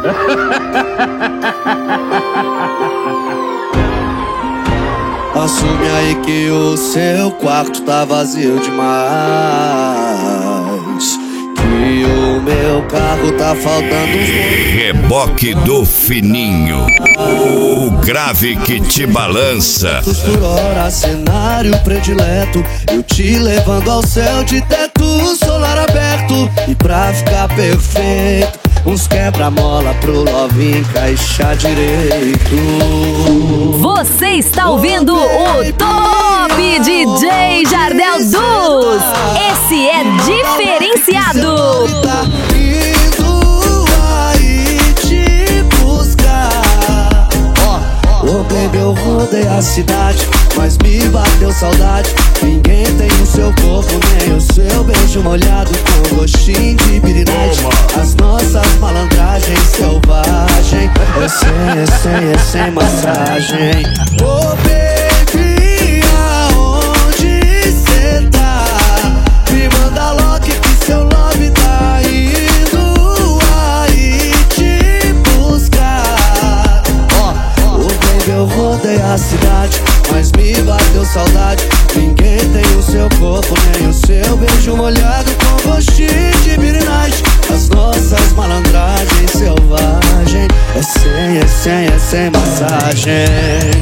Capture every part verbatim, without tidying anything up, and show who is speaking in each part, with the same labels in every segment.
Speaker 1: Assume aí que o seu quarto tá vazio demais, que o meu carro tá faltando uns...
Speaker 2: Reboque do Fininho, o grave que te balança.
Speaker 1: Por hora, cenário predileto, eu te levando ao céu de teto solar aberto. E pra ficar perfeito, uns quebra-mola pro love encaixar direito.
Speaker 3: Você está ouvindo o Top D J Jardel Dus. Esse é diferenciado.
Speaker 1: Tá indo aí te buscar. Oh baby, eu rodei a cidade, mas me bateu saudade. Ninguém tem o seu corpo, nem o seu beijo molhado com gostinho de birinite. As nossas malandragens selvagem, é sem, é sem, é sem massagem. Oh baby, aonde cê tá? Me manda logo que seu love tá indo aí te buscar. Oh baby, eu rodei a cidade, mas me bateu saudade. Ninguém tem o seu corpo, nem o seu beijo molhado com gostinho de birinite. As nossas malandragens selvagem, é sem, é sem, é sem massagem.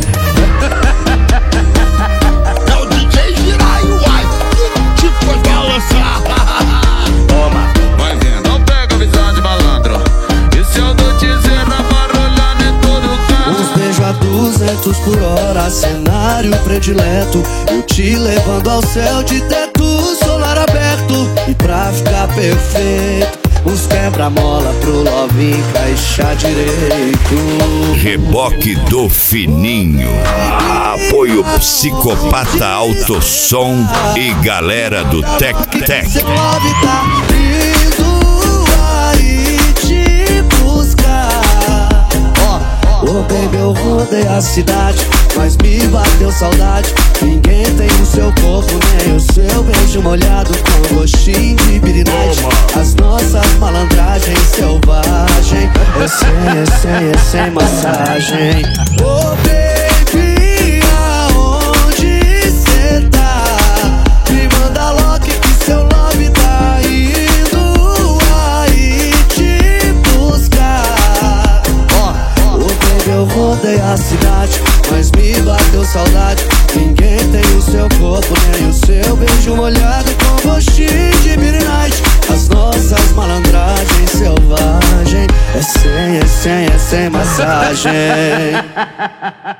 Speaker 4: É o D J Jiraiya, uai, que te faz balançar.
Speaker 5: Toma, vai vendo, não pega a visão de malandro. E se eu dou dizer na barulhando em todo canto?
Speaker 1: Uns beijos a duzentos por hora, cenário predileto, eu te levando ao céu de teto solar aberto. E pra ficar perfeito, uns quebra-mola pro love encaixar direito.
Speaker 2: Reboque do Fininho, apoio Psicopata Autosom e galera do Tec Tec.
Speaker 1: Seu love tá indo aí te buscar. Oh baby, eu rodei a cidade, mas me bateu saudade. Ninguém tem o seu corpo, nem o seu beijo molhado com gostinho de birinite. As nossas malandragens selvagem, é sem, é sem, é sem massagem. Oh baby, aonde cê tá? Me manda logo que seu love tá indo aí te buscar. Oh baby, eu rodei a cidade, mas me bateu saudade. Ninguém tem o seu corpo, nem o seu beijo molhado com gostinho de birinite. As nossas malandragens selvagem, é sem, é sem, é sem massagem.